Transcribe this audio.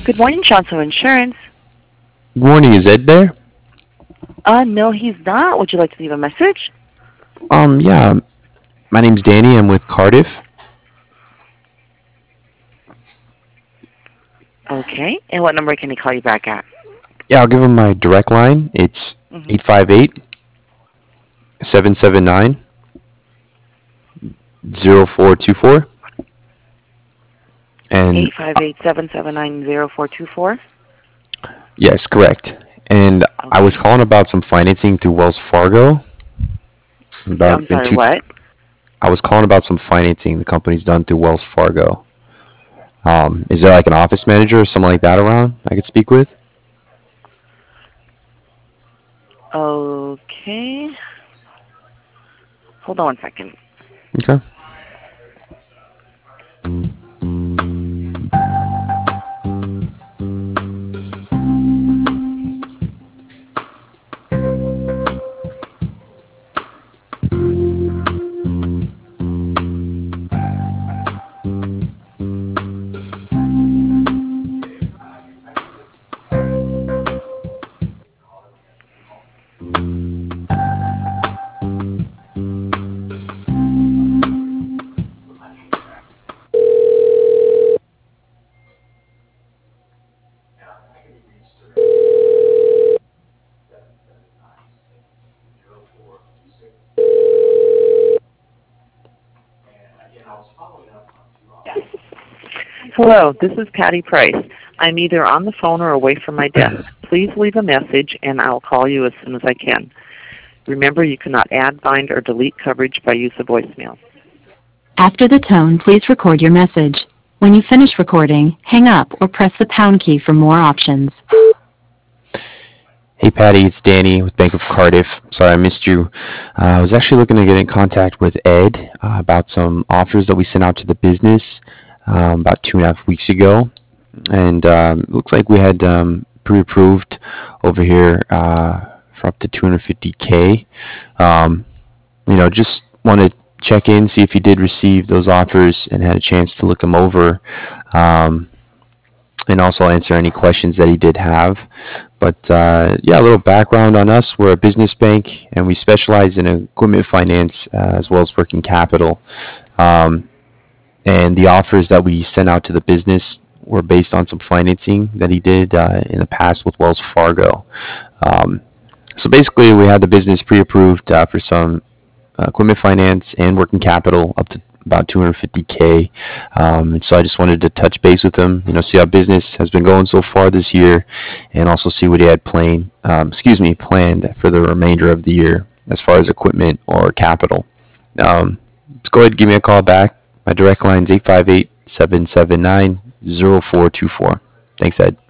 Good morning, Johnson Insurance. Good morning, is Ed there? No, he's not. Would you like to leave a message? Yeah, my name's Danny. I'm with Cardiff. Okay. And what number can he call you back at? Yeah, I'll give him my direct line. It's Mm-hmm. 858-779-0424. And 858-779-0424. yes, correct. And I was Okay. calling about some financing through Wells Fargo. I'm About in sorry, two, what? I was calling about some financing the company's done through Wells Fargo. Is there like an office manager or someone like that around I could speak with? Okay. Hold on one second. Okay. Hello, this is Patty Price. I'm either on the phone or away from my desk. Please leave a message, and I'll call you as soon as I can. Remember, you cannot add, bind, or delete coverage by use of voicemail. After the tone, please record your message. When you finish recording, hang up or press the pound key for more options. Hey Patty, it's Danny with Bank of Cardiff. Sorry I missed you. I was actually looking to get in contact with Ed about some offers that we sent out to the business about 2.5 weeks ago. And it looks like we had pre-approved over here for up to 250K. Just want to check in, see if you did receive those offers and had a chance to look them over. And also answer any questions that he did have. But yeah, a little background on us. We're a business bank, and we specialize in equipment finance as well as working capital. And the offers that we sent out to the business were based on some financing that he did in the past with Wells Fargo. So basically, we had the business pre-approved for some equipment finance and working capital up to about 250K. And so I just wanted to touch base with him, see how business has been going so far this year, and also see what he had planned for the remainder of the year as far as equipment or capital. Just go ahead and give me a call back. My direct line is 858-779-0424. Thanks, Ed.